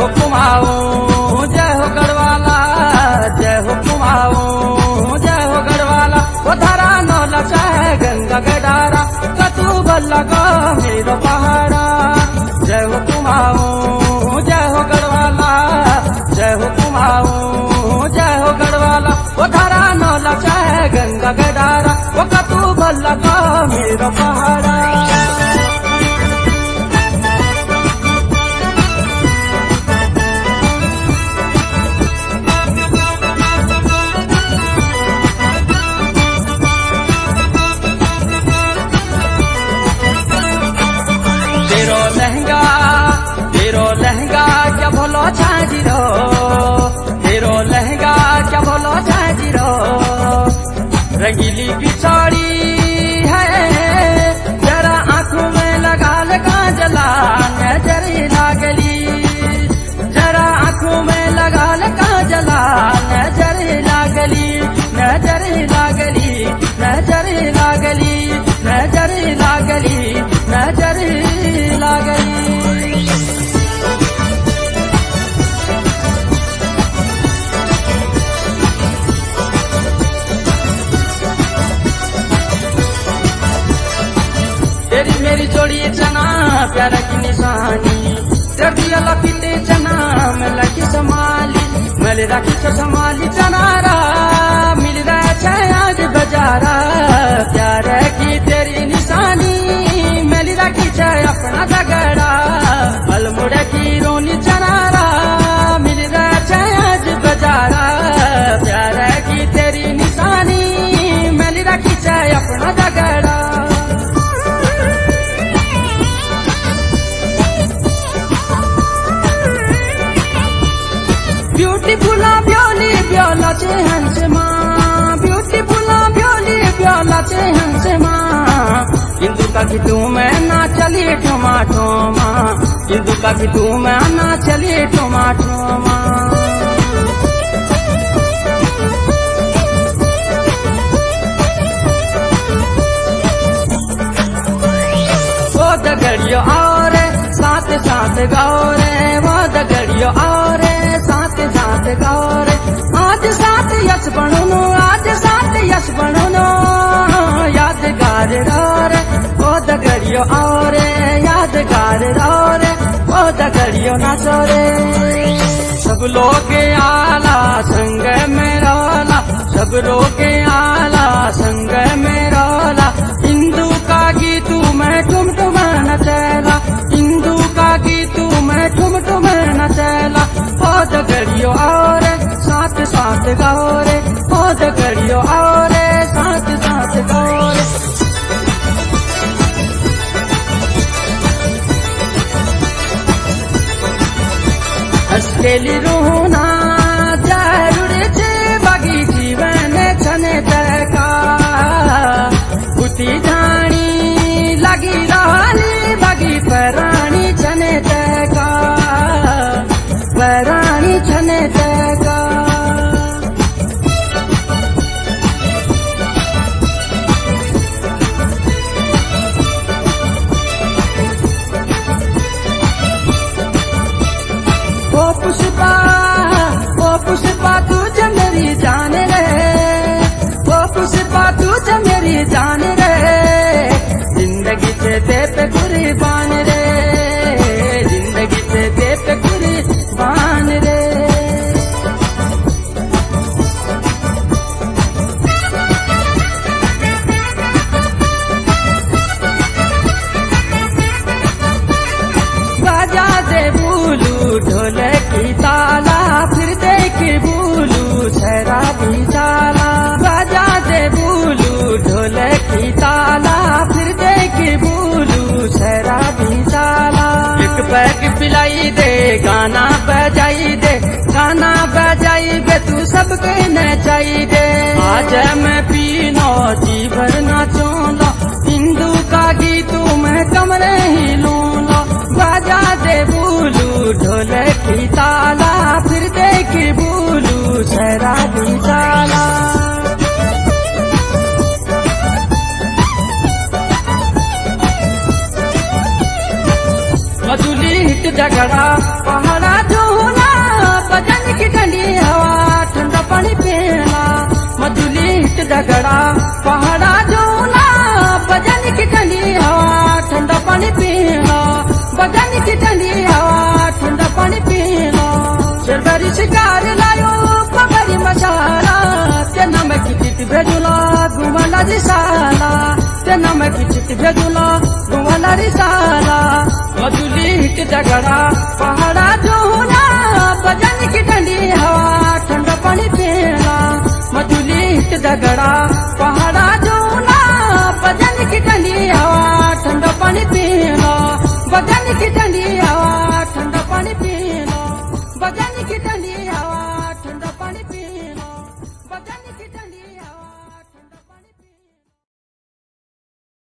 कुमाऊं, जय हो गढ़वाला, जय हो कुमाऊं, जय हो गढ़वाला। वो धारा नौला चाहे गंगा गडारा, कतू बल्ला का मेरो पहाड़ा। जय हो कुमाऊं, जय हो गढ़वाला, जय हो कुमाऊं, जय हो गढ़वाला। वो धारा नौला चाहे गंगा गडारा, वो कतू बल्ला का मेरो पहाड़ा। तेरो लहंगा क्या भोलो छाजिरो, तेरो लहंगा क्या भोलो छाजिरो। रंगीली पिछौड़ी है जरा आंखों में लगा ले काजला, नजरी लागली जरा आंखों में लगा ले काजला, नजरी लागली, नजरी लागली, नजरी लागली, नजरी लागली, नजरी लागली। तेरी मेरी जोड़ी चना प्यार की निशानी, तेरी लपीते चना मैं लकी संभाली, मैं राखी संभाली चनारा मिल रहा है आज बजारा। प्यार की तेरी निशानी मिल राखी है अपना झगड़ा, अलमुड़ की रोनी चनारा मिल रहा है आज बजारा। प्यार की तेरी निशानी मिल राखी है अपना झगड़ा। ब्यूटीफुला ब्योली ब्योला चे हंस माँ, ब्यूटीफुला ब्योली ब्योला चे हंस माँ। हिंदू का कि तू मैं ना चली टमाटो माँ, हिंदू का कि तू मैं ना चली टमाटो माँ। वो दगड़ियो और साथ साथ गाओ रे, वो दगड़ियो और साथ साथ गाओ रे। आज साथ यश बनो, आज साथ यश बनो, यादगार रे वो दगड़ियो और यादगार रे वो दगड़ियो नाचो रे। सब लोग आला संग में रोला, सब लोग आला संग में रोला। हिंदू का गीत मैं ठुम ठुम नचैला, हिंदू का गीत मैं ठुम ठुम नचैला। ओ दगड़ियो और साथ साथ गाओ रे, ओ दगड़ियो और साथ साथ गाओ रे। हस्केली रोना जरूर छे बागी जीवन छने तका, बुती जानी लगी रहली बागी परानी छने तका, परानी छने तका। ओ पुष्पा तुझ मेरी जान रे, ओ पुष्पा तुझ मेरी जान रे। जिंदगी से दे पे कुर्बान रे, जिंदगी से दे पे कुर्बान रे। बाजा दे भूलू ढोल की ताला, फिर देख भूलू शराबी चाला। बाजा दे भूलू ढोल की ताला, फिर देख भूलू शराबी चाला। एक पैक पिलाई दे, गाना बजाई दे, गाना बजाई दे, तू सबके नचाई दे। आज मैं पीनो जी भर नाचूंगा, हिंदू का गीत मैं कमरे ही लूंगा। बाजा दे भूलू ढोल की ताला, फिर देख भूलू शराबी चाला। मधुली हिट झगड़ा पहाड़ा जो रिसाला ते नमक चित भेजुला वाला रिसाला मधुली हिट झगड़ा पहाड़ा जो होला बजन की ठंडी हवा ठंडा पानी